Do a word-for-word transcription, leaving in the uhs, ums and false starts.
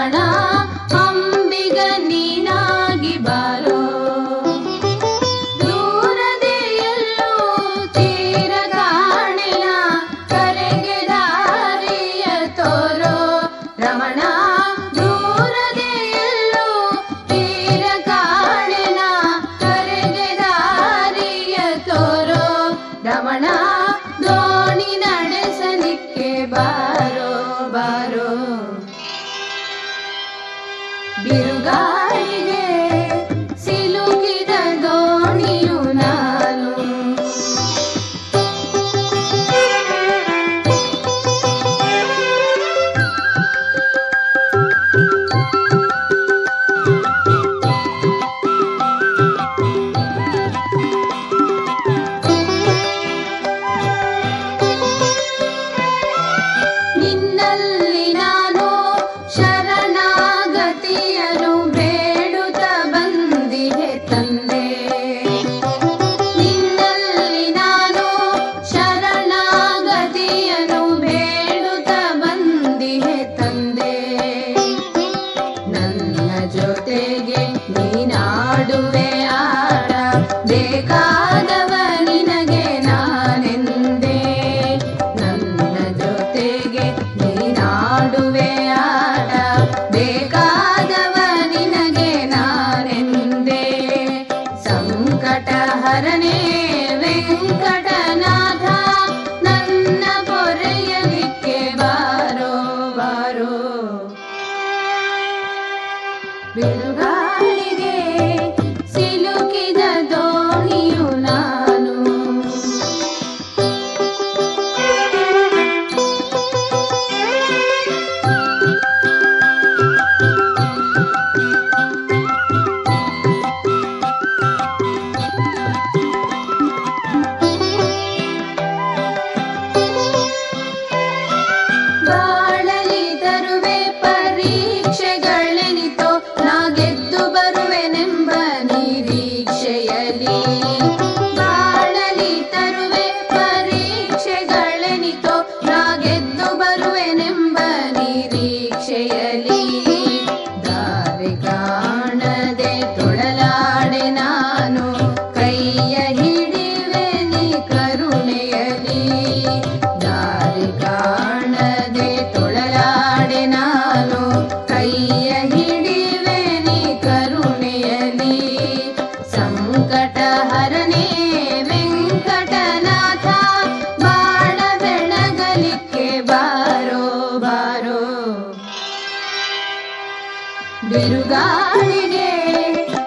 ರಮಣ ಅಂಬಿಗ ನೀನಾಗಿ ಬಾರೋ ದೂರದೆ ಎಲ್ಲೂ ತೀರ ಕಾಣಿನ ಕರೆಗೆ ದಾರಿಯ ತೋರೋ ರಮಣ ದೂರದೆ ಎಲ್ಲೂ ತೀರ ಕಾಣಿನ ಕರೆಗೆ ದಾರಿಯ ತೋರೋ ರಮಣ ದೋಣಿ ನಡೆಸಲಿಕ್ಕೆ ಬಾರೋ ಬಾರೋ ಬಿರುಗಾಳಿಗೆ ಸಿಲುಕಿದ ದೋಣಿಯು ನಾನು ನಿನ್ನಲ್ಲಿ ನಾನು ಶರಣಾಗತಿಯನು ಬೇಡುತ್ತ ಬಂದಿಹೆ ತಂದೆ ನಿನ್ನಲ್ಲಿ ನಾನು ಶರಣಾಗತಿಯನು ಬೇಡುತ್ತ ಬಂದಿಹೆ ತಂದೆ ನನ್ನ ಜೊತೆಗೆ ನೀನಾಡುವೆ ಆಡ ಬೇಕಾದವ ನಿನಗೆ ನಾನೆಂದೆ ನನ್ನ ಜೊತೆಗೆ ನೀನಾಡುವೆ ಆಡ ಬೇಕಾದವ ನಿನಗೆ ನಾನೆಂದೆ ಸಂಕಟ ಹರನೇ ವೆಂಕಟನಾಥ ನನ್ನ ಪೊರೆಯಲಿಕ್ಕೆ ಬಾರೋ ಬಾರೋ ಬಿರುಗಾಳಿಗೆ ಸಿಲುಕಿದ ದೋಣಿಯು ನಾನು ಬಾಳಲಿ ತರುವೆ ಪರೀಕ್ಷೆಗಳೆನಿತೋ ನಾ ಗೆದ್ದು ಬರುವೆನೆಂಬ ನಿರೀಕ್ಷೆಯಲಿ ಬಾಳಲಿ ತರುವೆ ಪರೀಕ್ಷೆಗಳೆನಿತೋ ನಾ ಗೆದ್ದು ಬರುವೆನೆಂಬ ನಿರೀಕ್ಷೆಯಲಿ ದಾರಿ ಕಾಣದೆ ತೊಳಲಾಡೆ ನಾನು ಕೈಯ ಹಿಡಿವೆ ನೀ ಕರುಣೆಯಲಿ ದಾರಿ ಕಾಣದೆ ತೊಳಲಾಡೆ ನಾನು ಕೈಯ ಹಿಡಿವೆ ನೀ ಕರುಣೆಯಲಿ ಸಂಕಟ ಹರನೇ ವೆಂಕಟನಾಥ ಬಾಳ ಬೆಳಗಲಿಕ್ಕೆ ಬಾರೋ ಬಾರೋ ಬಿರುಗಾಳಿಗೆ